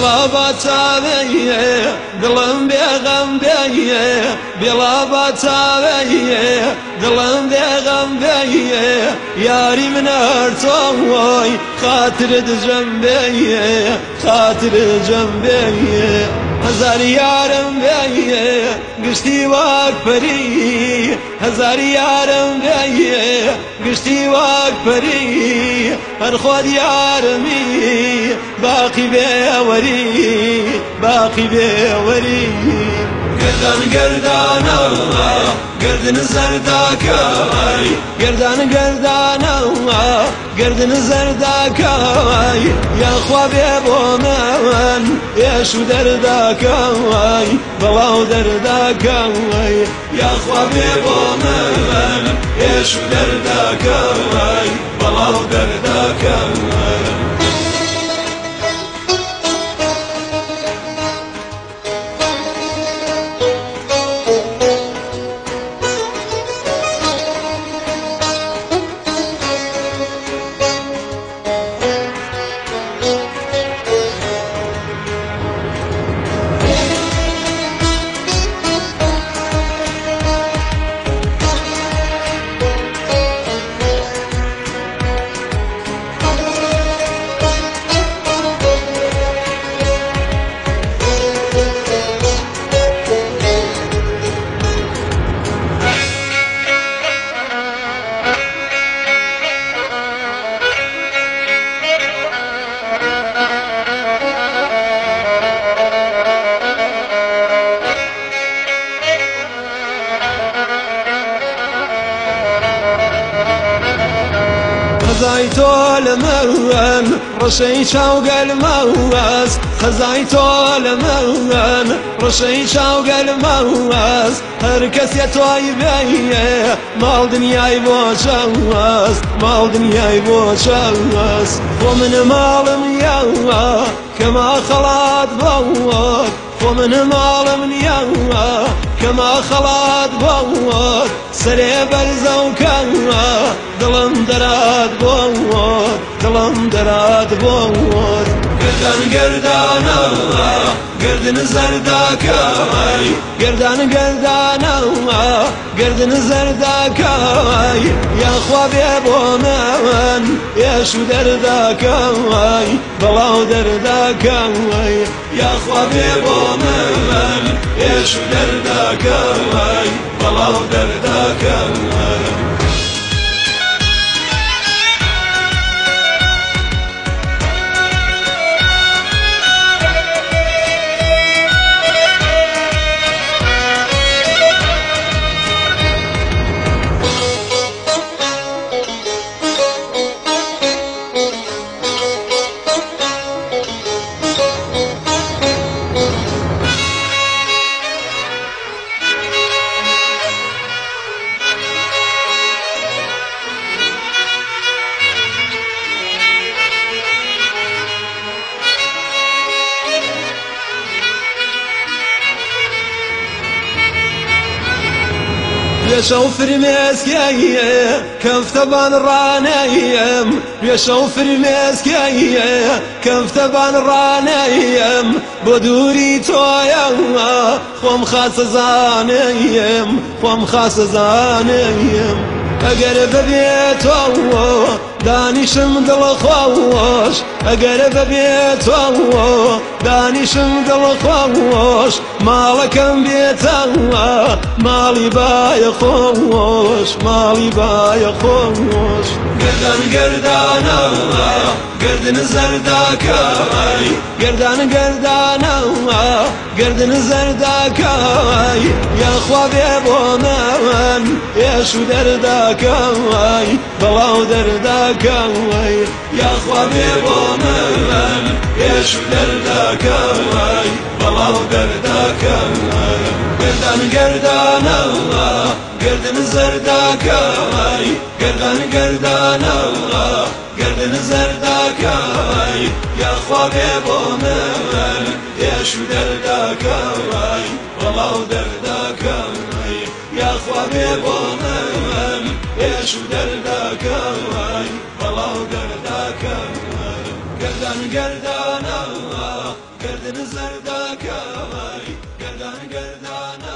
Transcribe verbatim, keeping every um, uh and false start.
بلا باتاوی دلم بیغم بی بلا باتاوی دلم بیغم بی یاری من ارتوی خاطر دجم بی خاطر جنبی هزار یارم بی گشتی واک پری هزار یارم بی گشتی واک پری هر خود یارمی باقی بیوری باقی بیوری گردان گردانا گردن زرداکای گردان گردانا گردن زرداکای یا خواب بو من یا شو درداکای بلاو درداکای یا خواب بو من یا شو درداکای بلاو درداکای خزای تو لمن رشی شوق المواز خزای تو لمن رشی شوق المواز هر کس یتوی بیه مال دنیای بوشاز مال دنیای بوشاز ومن مالم یوا کما خلات بوک ومن مالم یوا كما خلات بوت سري برزو كوا دلم دراد بوت دلم دراد بوت گردان گردانا گردن زرداکای گردان گردانا گردن زرداکای یا خواب بو من یا شو درداکای بلاو درداکای یا خواب بو من یا شو درداکای بلاو درداکای بيشو فرمسكيه كفت بان رانيم بيشو فرمسكيه كفت بان رانيم بدوري تويا خوم خاص زانيم خوم خاص زانيم اقرب بيتو دانشم دل خوش اقرب بيتو دانشم دل خوش مالكم بيتو مالي باي خوش مالي باي خوش گردان گردانا گردن زرداکای گردان گردانا گردن زرداکای یا خواب بو من یا شو درداکای بلاو درداکای یا خواب بو من یا شو درداکای بلاو درداکای گردان گردانا گردن زرداکای گردان گردانا گردن زرداکای یا خواب بو من یا شو درداکای بلاو درداکای یا خواب بو من یا شو درداکای بلاو درداکای گردان گردانا گردن زردکای گردان گردان